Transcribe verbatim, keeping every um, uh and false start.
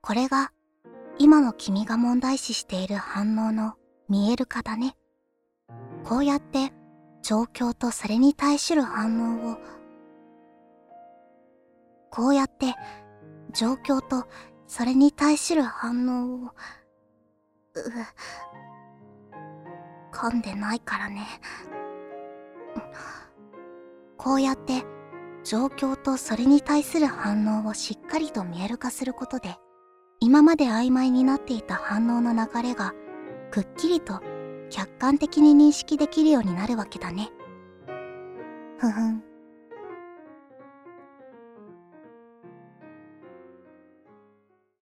これが今の君が問題視している反応の見える化だね。こうやって状況とそれに対する反応を、こうやって状況とそれに対する反応を、う、噛んでないからね。こうやって状況とそれに対する反応をしっかりと見える化することで、今まで曖昧になっていた反応の流れがくっきりと客観的に認識できるようになるわけだね。ふふん。